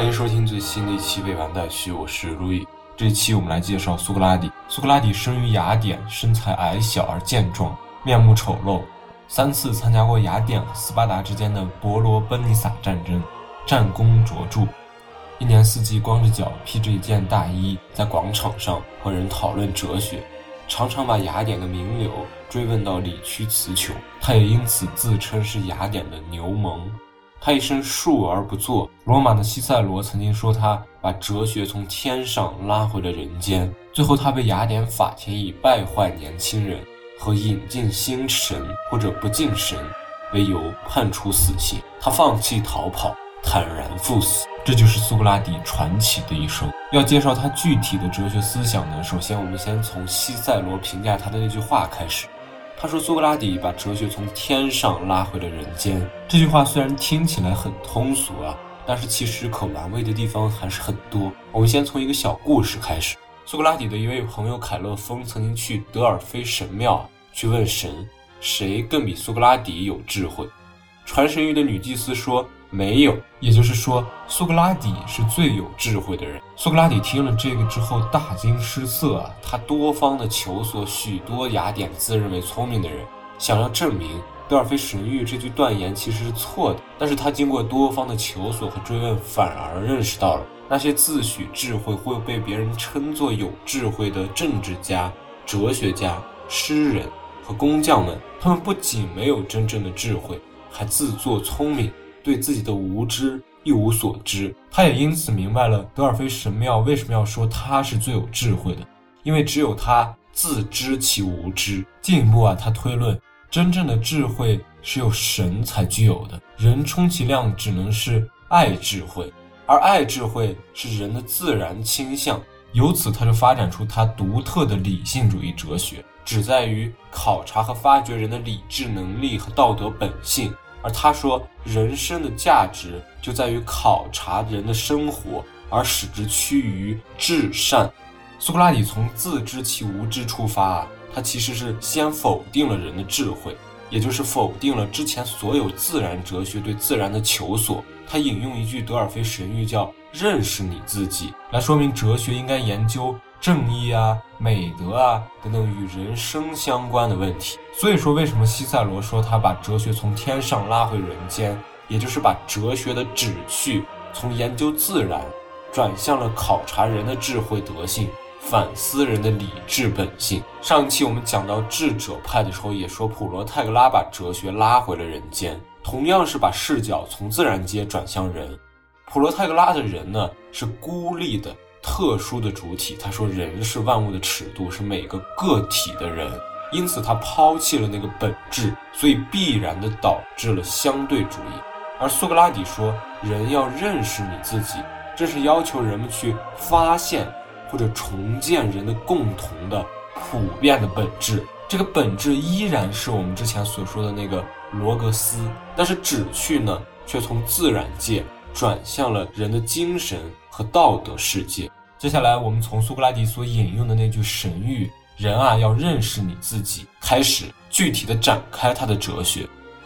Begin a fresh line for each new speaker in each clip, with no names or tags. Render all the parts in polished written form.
欢迎收听最新的一期未完待续，我是路易。这一期我们来介绍苏格拉底。苏格拉底生于雅典，身材矮小而健壮，面目丑陋。3次参加过雅典和斯巴达之间的伯罗奔尼撒战争，战功卓著。一年四季光着脚，披着一件大衣，在广场上和人讨论哲学，常常把雅典的名流追问到理屈词穷。他也因此自称是雅典的牛虻。他一生述而不作。罗马的西塞罗曾经说他把哲学从天上拉回了人间。最后他被雅典法庭以败坏年轻人和引进新神或者不敬神为由判处死刑。他放弃逃跑，坦然赴死。这就是苏格拉底传奇的一生。要介绍他具体的哲学思想呢，首先我们先从西塞罗评价他的那句话开始。他说苏格拉底把哲学从天上拉回了人间。这句话虽然听起来很通俗啊，但是其实可玩味的地方还是很多。我们先从一个小故事开始。苏格拉底的一位朋友凯勒风曾经去德尔菲神庙去问神，谁更比苏格拉底有智慧？传神谕的女祭司说没有，也就是说苏格拉底是最有智慧的人。苏格拉底听了这个之后大惊失色啊，他多方的求索许多雅典自认为聪明的人，想要证明德尔菲神谕这句断言其实是错的。但是他经过多方的求索和追问，反而认识到了那些自诩智慧或被别人称作有智慧的政治家、哲学家、诗人和工匠们，他们不仅没有真正的智慧，还自作聪明，对自己的无知一无所知。他也因此明白了德尔菲神庙为什么要说他是最有智慧的，因为只有他自知其无知。进一步他推论真正的智慧是由神才具有的，人充其量只能是爱智慧，而爱智慧是人的自然倾向。由此他就发展出他独特的理性主义哲学，旨在于考察和发掘人的理智能力和道德本性。而他说人生的价值就在于考察人的生活，而使之趋于至善。苏格拉底从自知其无知出发他其实是先否定了人的智慧，也就是否定了之前所有自然哲学对自然的求索。他引用一句德尔菲神谕叫认识你自己，来说明哲学应该研究正义美德等等与人生相关的问题。所以说为什么西塞罗说他把哲学从天上拉回人间，也就是把哲学的旨趣从研究自然转向了考察人的智慧德性，反思人的理智本性。上一期我们讲到智者派的时候也说普罗泰戈拉把哲学拉回了人间，同样是把视角从自然界转向人。普罗泰戈拉的人呢是孤立的特殊的主体，他说人是万物的尺度，是每个个体的人，因此他抛弃了那个本质，所以必然的导致了相对主义。而苏格拉底说人要认识你自己，这是要求人们去发现或者重建人的共同的普遍的本质。这个本质依然是我们之前所说的那个罗格斯，但是旨趣呢却从自然界转向了人的精神和道德世界。接下来我们从苏格拉底所引用的那句神谕人要认识你自己开始，具体的展开他的哲学。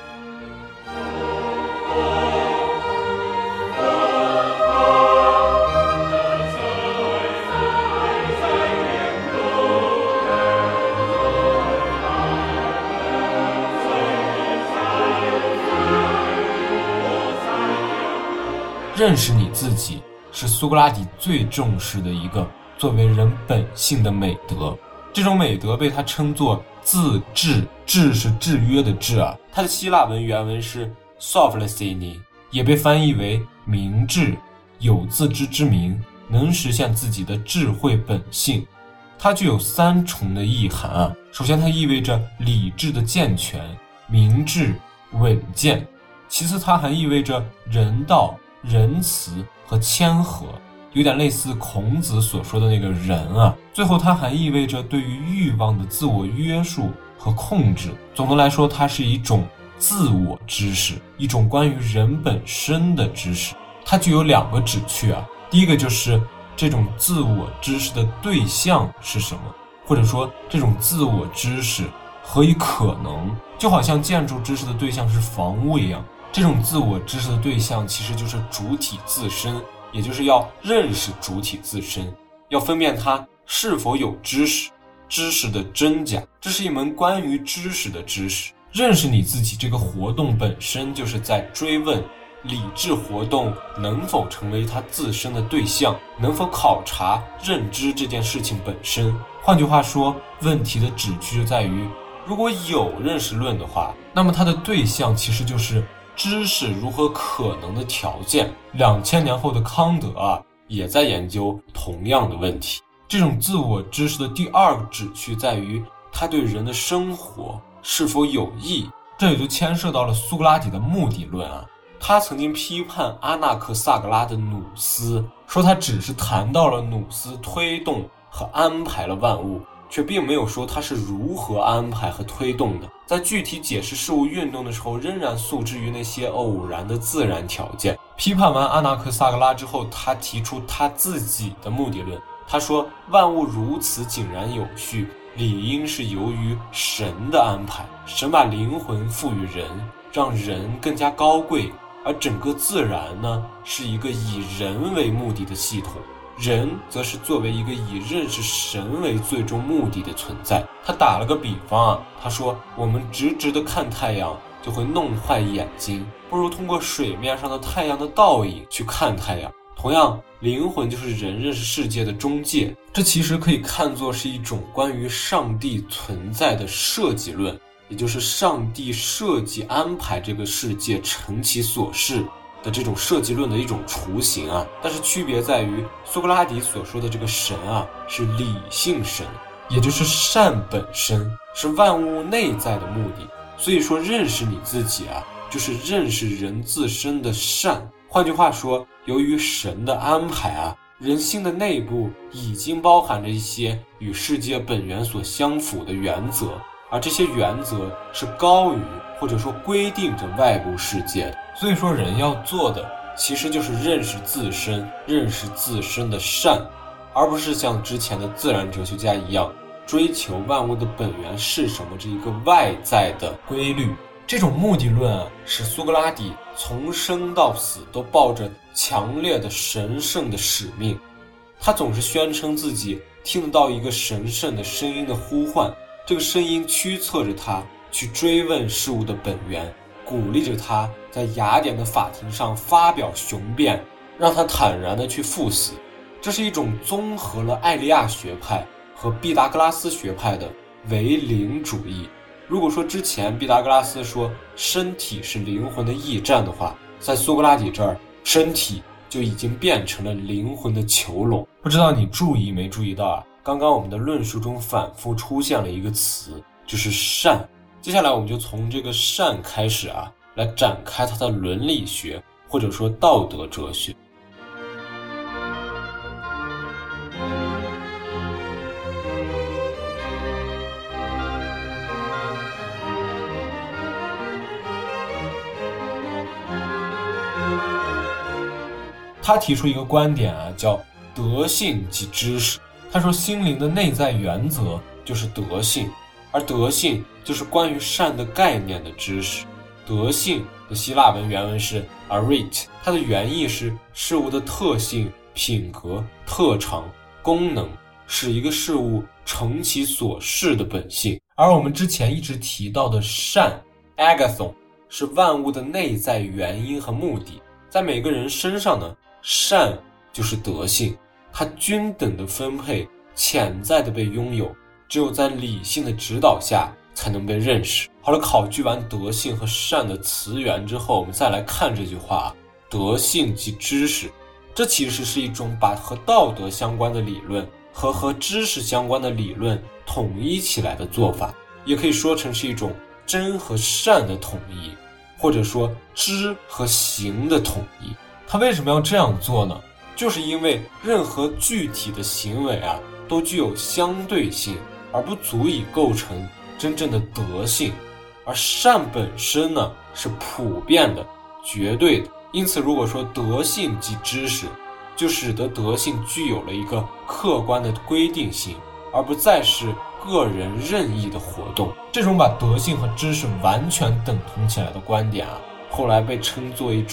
认识你自己是苏格拉底最重视的一个作为人本性的美德。这种美德被他称作自制，制是制约的制它的希腊文原文是 sophrosyne， 也被翻译为明智，有自知之明，能实现自己的智慧本性。它具有3重的意涵首先它意味着理智的健全、明智、稳健。其次它还意味着人道、仁慈和谦和，有点类似孔子所说的那个人最后它还意味着对于欲望的自我约束和控制。总的来说它是一种自我知识，一种关于人本身的知识。它具有2个旨趣第一个就是这种自我知识的对象是什么，或者说这种自我知识何以可能，就好像建筑知识的对象是房屋一样，这种自我知识的对象其实就是主体自身， 也就是要认识主体自身，要分辨它是否有知识，知识的真假，这是一门关于知识的知识。认识你自己这个活动本身就是在追问理智活动能否成为它自身的对象，能否考察认知这件事情本身。换句话说，问题的旨趣就在于，如果有认识论的话，那么它的对象其实就是知识如何可能的条件。2000年后的康德也在研究同样的问题。这种自我知识的第二个旨趣在于，它对人的生活是否有益。这也就牵涉到了苏格拉底的目的论他曾经批判阿纳克萨格拉的努斯，说他只是谈到了努斯推动和安排了万物，却并没有说他是如何安排和推动的。在具体解释事物运动的时候，仍然诉之于那些偶然的自然条件。批判完阿纳克萨格拉之后，他提出他自己的目的论。他说，万物如此井然有序，理应是由于神的安排。神把灵魂赋予人，让人更加高贵，而整个自然呢，是一个以人为目的的系统，人则是作为一个以认识神为最终目的的存在。他打了个比方他说，我们直直的看太阳就会弄坏眼睛，不如通过水面上的太阳的倒影去看太阳。同样，灵魂就是人认识世界的中介，这其实可以看作是一种关于上帝存在的设计论，也就是上帝设计安排这个世界成其所是的这种设计论的一种雏形但是区别在于，苏格拉底所说的这个神是理性神，也就是善本身，是万物内在的目的。所以说，认识你自己就是认识人自身的善。换句话说，由于神的安排人性的内部已经包含着一些与世界本源所相符的原则，而这些原则是高于或者说规定着外部世界的。所以说，人要做的其实就是认识自身，认识自身的善，而不是像之前的自然哲学家一样追求万物的本源是什么这一个外在的规律。这种目的论使苏格拉底从生到死都抱着强烈的神圣的使命。他总是宣称自己听得到一个神圣的声音的呼唤，这个声音驱策着他去追问事物的本源，鼓励着他在雅典的法庭上发表雄辩，让他坦然地去赴死。这是一种综合了艾利亚学派和毕达哥拉斯学派的唯灵主义。如果说之前毕达哥拉斯说身体是灵魂的驿站的话，在苏格拉底这儿，身体就已经变成了灵魂的囚笼。不知道你注意没注意到刚刚我们的论述中反复出现了一个词，就是善。接下来我们就从这个善开始来展开它的伦理学或者说道德哲学。他提出一个观点叫德性即知识。他说，心灵的内在原则就是德性，而德性就是关于善的概念的知识。德性的希腊文原文是 arete， 它的原意是事物的特性、品格、特长、功能，使一个事物成其所是的本性。而我们之前一直提到的善 agathon 是万物的内在原因和目的。在每个人身上呢，善就是德性，它均等的分配，潜在的被拥有，只有在理性的指导下才能被认识。好了，考据完德性和善的词源之后，我们再来看这句话，德性即知识。这其实是一种把和道德相关的理论和知识相关的理论统一起来的做法，也可以说成是一种真和善的统一，或者说知和行的统一。他为什么要这样做呢？就是因为任何具体的行为都具有相对性，而不足以构成真正的德性。而善本身呢，是普遍的、绝对的。因此，如果说德性即知识，就使得德性具有了一个客观的规定性，而不再是个人任意的活动。这种把德性和知识完全等同起来的观点后来被称作一种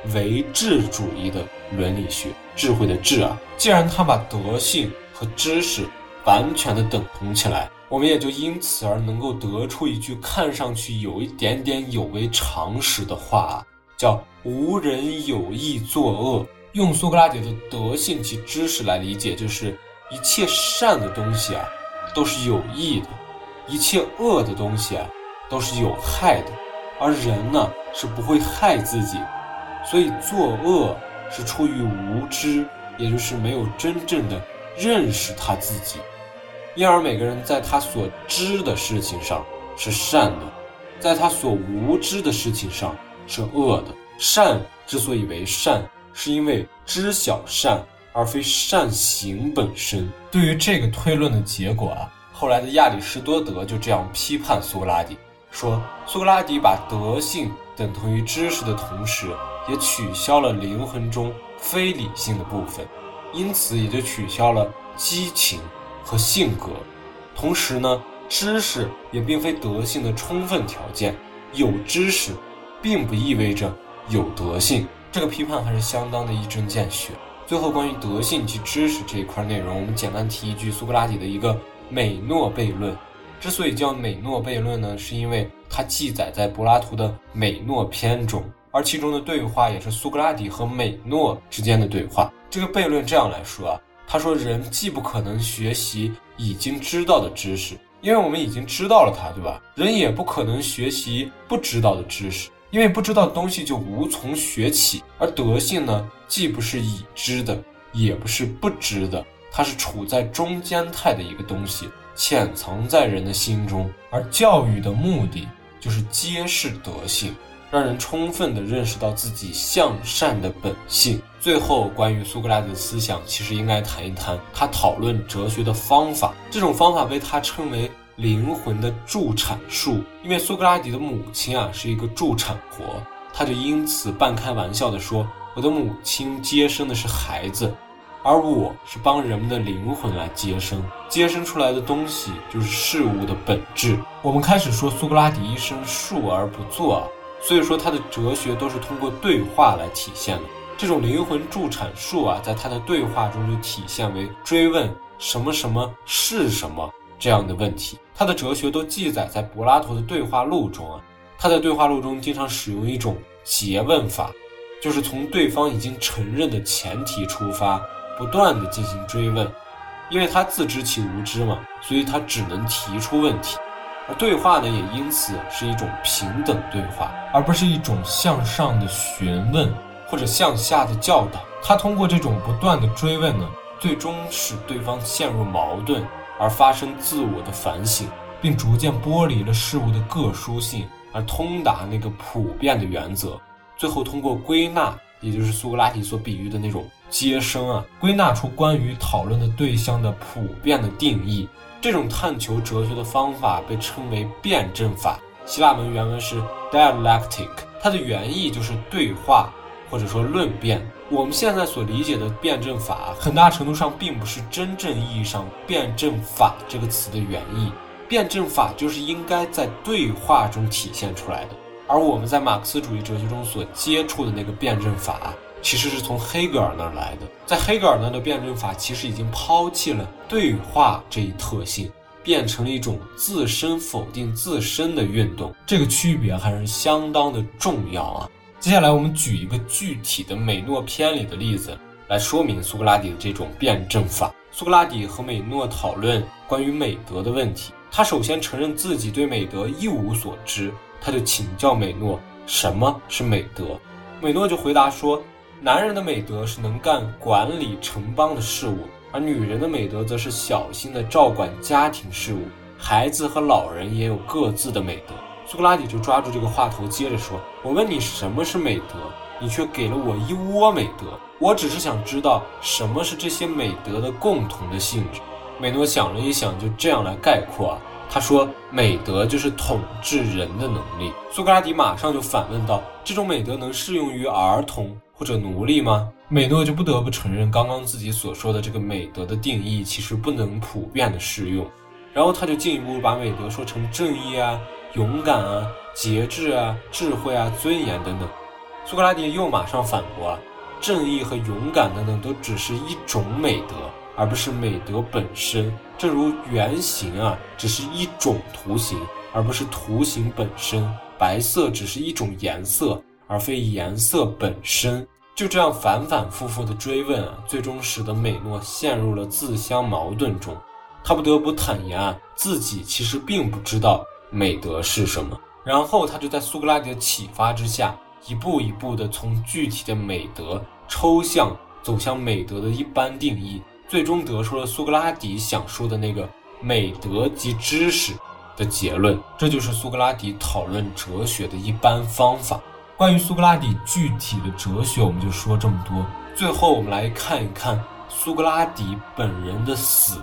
唯智主义的伦理学，智慧的智啊。既然他把德性和知识完全的等同起来，我们也就因此而能够得出一句看上去有一点点有违常识的话，叫无人有意作恶。用苏格拉底的德性及知识来理解，就是一切善的东西啊都是有益的，一切恶的东西啊都是有害的，而人呢是不会害自己，所以作恶是出于无知，也就是没有真正的认识他自己。因而每个人在他所知的事情上是善的，在他所无知的事情上是恶的。善之所以为善，是因为知晓善，而非善行本身。对于这个推论的结果啊，后来的亚里士多德就这样批判苏格拉底，说苏格拉底把德性等同于知识的同时，也取消了灵魂中非理性的部分，因此也就取消了激情和性格。同时呢，知识也并非德性的充分条件，有知识并不意味着有德性。这个批判还是相当的一针见血。最后关于德性及知识这一块内容，我们简单提一句苏格拉底的一个美诺悖论。之所以叫美诺悖论呢，是因为它记载在柏拉图的美诺篇中，而其中的对话也是苏格拉底和美诺之间的对话。这个悖论这样来说啊，他说人既不可能学习已经知道的知识，因为我们已经知道了它，对吧？人也不可能学习不知道的知识，因为不知道的东西就无从学起。而德性呢，既不是已知的，也不是不知的，它是处在中间态的一个东西，潜藏在人的心中。而教育的目的就是揭示德性，让人充分地认识到自己向善的本性。最后关于苏格拉底的思想，其实应该谈一谈他讨论哲学的方法。这种方法被他称为灵魂的助产术，因为苏格拉底的母亲啊是一个助产婆，他就因此半开玩笑地说，我的母亲接生的是孩子，而我是帮人们的灵魂来接生，接生出来的东西就是事物的本质。我们开始说苏格拉底一生述而不作啊，所以说他的哲学都是通过对话来体现的。这种灵魂助产术啊，在他的对话中就体现为追问什么什么是什么这样的问题。他的哲学都记载在柏拉图的对话录中啊，他在对话录中经常使用一种诘问法，就是从对方已经承认的前提出发，不断的进行追问。因为他自知其无知嘛，所以他只能提出问题。而对话呢，也因此是一种平等对话，而不是一种向上的询问或者向下的教导。他通过这种不断的追问呢，最终使对方陷入矛盾，而发生自我的反省，并逐渐剥离了事物的个殊性，而通达那个普遍的原则。最后通过归纳，也就是苏格拉底所比喻的那种接生啊，归纳出关于讨论的对象的普遍的定义。这种探求哲学的方法被称为辩证法，希腊文原文是 dialectic， 它的原意就是对话或者说论辩。我们现在所理解的辩证法，很大程度上并不是真正意义上辩证法这个词的原意。辩证法就是应该在对话中体现出来的，而我们在马克思主义哲学中所接触的那个辩证法，其实是从黑格尔那儿来的。在黑格尔那儿的辩证法其实已经抛弃了对话这一特性，变成了一种自身否定自身的运动。这个区别还是相当的重要啊。接下来我们举一个具体的美诺篇里的例子来说明苏格拉底的这种辩证法。苏格拉底和美诺讨论关于美德的问题，他首先承认自己对美德一无所知，他就请教美诺什么是美德。美诺就回答说，男人的美德是能干管理城邦的事务，而女人的美德则是小心地照管家庭事务，孩子和老人也有各自的美德。苏格拉底就抓住这个话头，接着说，我问你什么是美德，你却给了我一窝美德，我只是想知道什么是这些美德的共同的性质。美诺想了一想，就这样来概括啊，他说美德就是统治人的能力。苏格拉底马上就反问道，这种美德能适用于儿童或者奴隶吗？美诺就不得不承认刚刚自己所说的这个美德的定义其实不能普遍的适用，然后他就进一步把美德说成正义啊、勇敢啊、节制啊、智慧啊、尊严等等。 苏格拉底又马上反驳正义和勇敢等等都只是一种美德，而不是美德本身。正如圆形只是一种图形，而不是图形本身。白色只是一种颜色，而非颜色本身。就这样反反复复的追问最终使得美诺陷入了自相矛盾中。他不得不坦言自己其实并不知道美德是什么。然后他就在苏格拉底的启发之下，一步一步地从具体的美德抽象走向美德的一般定义，最终得出了苏格拉底想说的那个美德即知识的结论。这就是苏格拉底讨论哲学的一般方法。关于苏格拉底具体的哲学我们就说这么多，最后我们来看一看苏格拉底本人的死。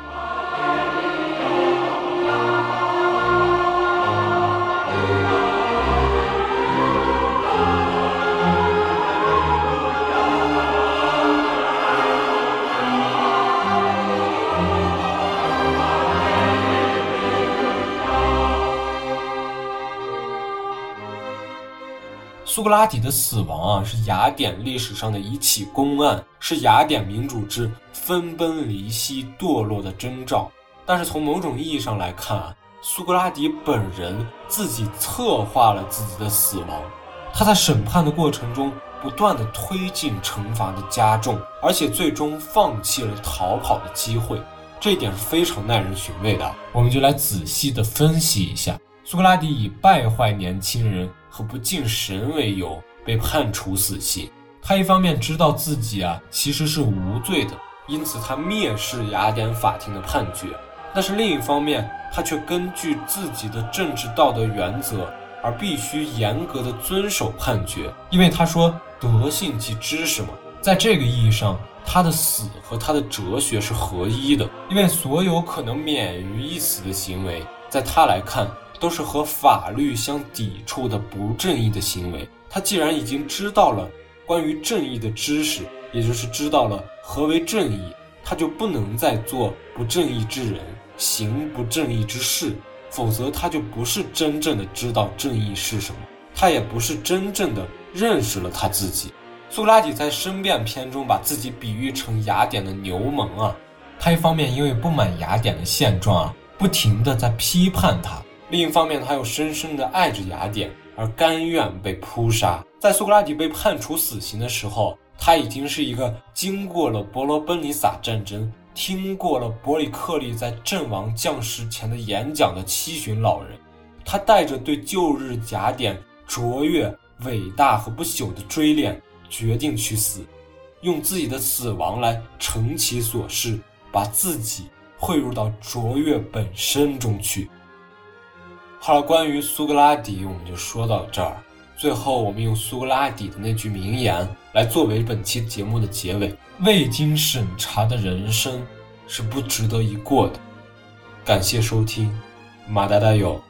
苏格拉底的死亡是雅典历史上的一起公案，是雅典民主制分崩离析堕落的征兆。但是从某种意义上来看苏格拉底本人自己策划了自己的死亡。他在审判的过程中不断地推进惩罚的加重，而且最终放弃了逃跑的机会。这一点是非常耐人寻味的，我们就来仔细地分析一下。苏格拉底以败坏年轻人和不敬神为由被判处死刑。他一方面知道自己其实是无罪的，因此他蔑视雅典法庭的判决，但是另一方面他却根据自己的政治道德原则而必须严格的遵守判决，因为他说德性即知识嘛。在这个意义上他的死和他的哲学是合一的，因为所有可能免于一死的行为在他来看都是和法律相抵触的不正义的行为。他既然已经知道了关于正义的知识，也就是知道了何为正义，他就不能再做不正义之人，行不正义之事，否则他就不是真正的知道正义是什么，他也不是真正的认识了他自己。苏格拉底在申辩篇中把自己比喻成雅典的牛虻他一方面因为不满雅典的现状不停地在批判他，另一方面他又深深地爱着雅典，而甘愿被扑杀。在苏格拉底被判处死刑的时候，他已经是一个经过了伯罗奔尼撒战争，听过了伯里克利在阵亡将士前的演讲的七旬老人。他带着对旧日雅典卓越、伟大和不朽的追恋，决定去死，用自己的死亡来成其所事，把自己汇入到卓越本身中去。好了，关于苏格拉底我们就说到这儿。最后我们用苏格拉底的那句名言来作为本期节目的结尾：未经审查的人生是不值得一过的。感谢收听，马达达有。